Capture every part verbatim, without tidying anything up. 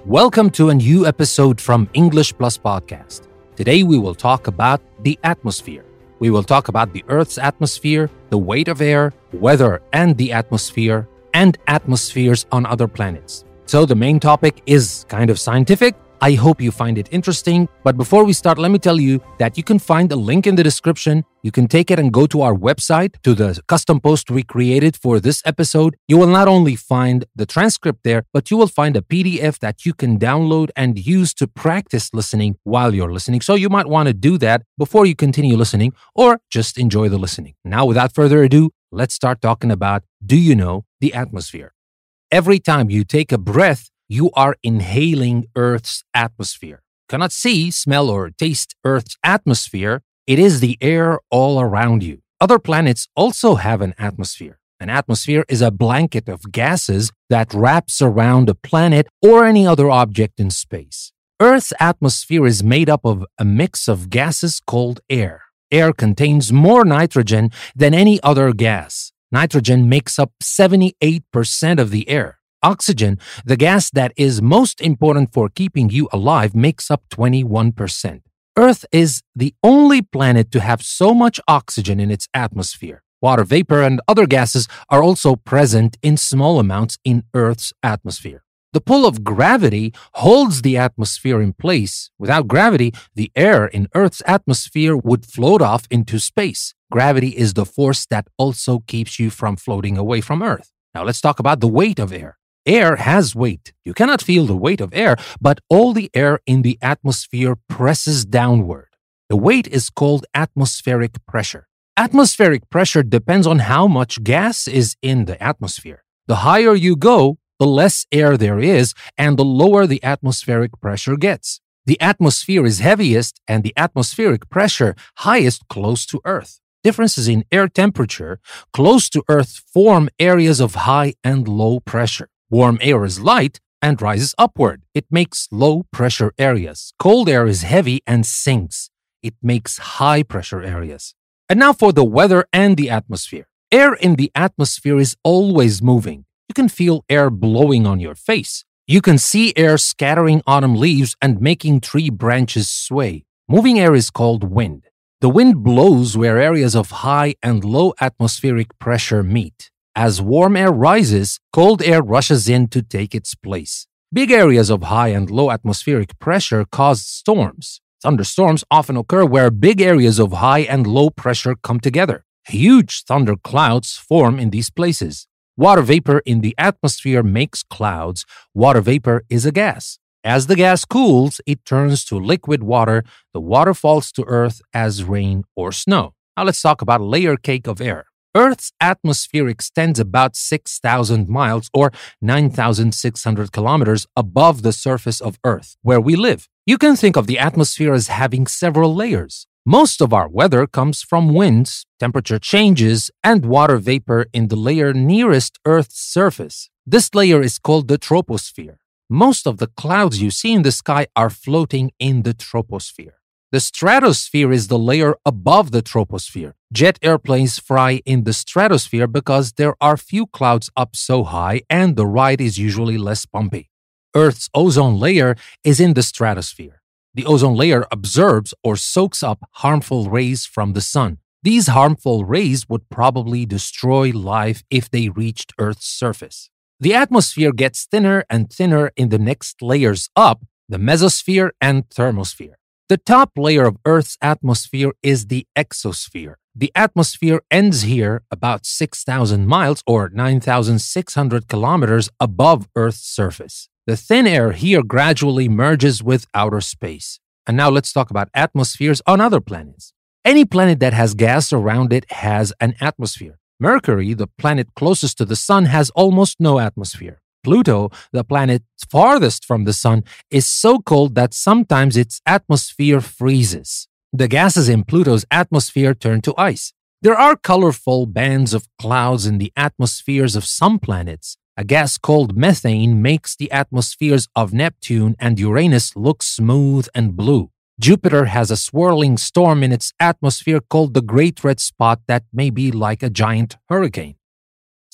Welcome to a new episode from English Plus Podcast. Today we will talk about the atmosphere. We will talk about the Earth's atmosphere, the weight of air, weather and the atmosphere, and atmospheres on other planets. So the main topic is kind of scientific. I hope you find it interesting. But before we start, let me tell you that you can find a link in the description. You can take it and go to our website, to the custom post we created for this episode. You will not only find the transcript there, but you will find a P D F that you can download and use to practice listening while you're listening. So you might want to do that before you continue listening or just enjoy the listening. Now, without further ado, let's start talking about, do you know the atmosphere? Every time you take a breath, you are inhaling Earth's atmosphere. You cannot see, smell, or taste Earth's atmosphere. It is the air all around you. Other planets also have an atmosphere. An atmosphere is a blanket of gases that wraps around a planet or any other object in space. Earth's atmosphere is made up of a mix of gases called air. Air contains more nitrogen than any other gas. Nitrogen makes up seventy-eight percent of the air. Oxygen, the gas that is most important for keeping you alive, makes up twenty-one percent. Earth is the only planet to have so much oxygen in its atmosphere. Water vapor and other gases are also present in small amounts in Earth's atmosphere. The pull of gravity holds the atmosphere in place. Without gravity, the air in Earth's atmosphere would float off into space. Gravity is the force that also keeps you from floating away from Earth. Now let's talk about the weight of air. Air has weight. You cannot feel the weight of air, but all the air in the atmosphere presses downward. The weight is called atmospheric pressure. Atmospheric pressure depends on how much gas is in the atmosphere. The higher you go, the less air there is, and the lower the atmospheric pressure gets. The atmosphere is heaviest and the atmospheric pressure highest close to Earth. Differences in air temperature close to Earth form areas of high and low pressure. Warm air is light and rises upward. It makes low-pressure areas. Cold air is heavy and sinks. It makes high-pressure areas. And now for the weather and the atmosphere. Air in the atmosphere is always moving. You can feel air blowing on your face. You can see air scattering autumn leaves and making tree branches sway. Moving air is called wind. The wind blows where areas of high and low atmospheric pressure meet. As warm air rises, cold air rushes in to take its place. Big areas of high and low atmospheric pressure cause storms. Thunderstorms often occur where big areas of high and low pressure come together. Huge thunder clouds form in these places. Water vapor in the atmosphere makes clouds. Water vapor is a gas. As the gas cools, it turns to liquid water. The water falls to Earth as rain or snow. Now let's talk about a layer cake of air. Earth's atmosphere extends about six thousand miles or nine thousand six hundred kilometers above the surface of Earth, where we live. You can think of the atmosphere as having several layers. Most of our weather comes from winds, temperature changes, and water vapor in the layer nearest Earth's surface. This layer is called the troposphere. Most of the clouds you see in the sky are floating in the troposphere. The stratosphere is the layer above the troposphere. Jet airplanes fly in the stratosphere because there are few clouds up so high and the ride is usually less bumpy. Earth's ozone layer is in the stratosphere. The ozone layer absorbs or soaks up harmful rays from the sun. These harmful rays would probably destroy life if they reached Earth's surface. The atmosphere gets thinner and thinner in the next layers up, the mesosphere and thermosphere. The top layer of Earth's atmosphere is the exosphere. The atmosphere ends here about six thousand miles or nine thousand six hundred kilometers above Earth's surface. The thin air here gradually merges with outer space. And now let's talk about atmospheres on other planets. Any planet that has gas around it has an atmosphere. Mercury, the planet closest to the sun, has almost no atmosphere. Pluto, the planet farthest from the sun, is so cold that sometimes its atmosphere freezes. The gases in Pluto's atmosphere turn to ice. There are colorful bands of clouds in the atmospheres of some planets. A gas called methane makes the atmospheres of Neptune and Uranus look smooth and blue. Jupiter has a swirling storm in its atmosphere called the Great Red Spot that may be like a giant hurricane. So,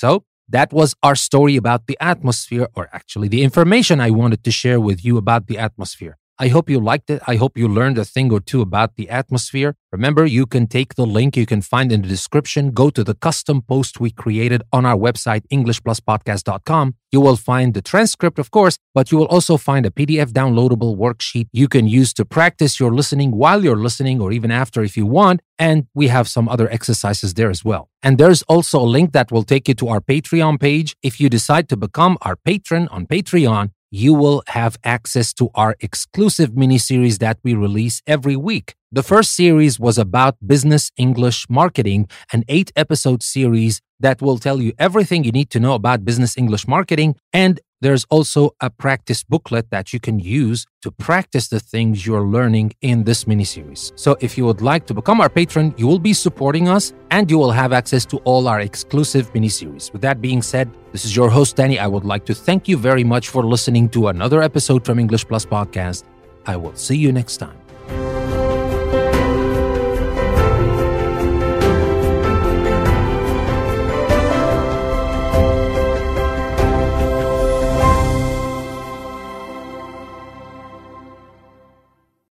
that was our story about the atmosphere, or actually the information I wanted to share with you about the atmosphere. I hope you liked it. I hope you learned a thing or two about the atmosphere. Remember, you can take the link you can find in the description, go to the custom post we created on our website, english plus podcast dot com. You will find the transcript, of course, but you will also find a P D F downloadable worksheet you can use to practice your listening while you're listening, or even after if you want. And we have some other exercises there as well. And there's also a link that will take you to our Patreon page. If you decide to become our patron on Patreon, you will have access to our exclusive mini-series that we release every week. The first series was about business English marketing, an eight-episode series that will tell you everything you need to know about business English marketing. And there's also a practice booklet that you can use to practice the things you're learning in this mini-series. So if you would like to become our patron, you will be supporting us and you will have access to all our exclusive mini-series. With that being said, this is your host, Danny. I would like to thank you very much for listening to another episode from English Plus Podcast. I will see you next time.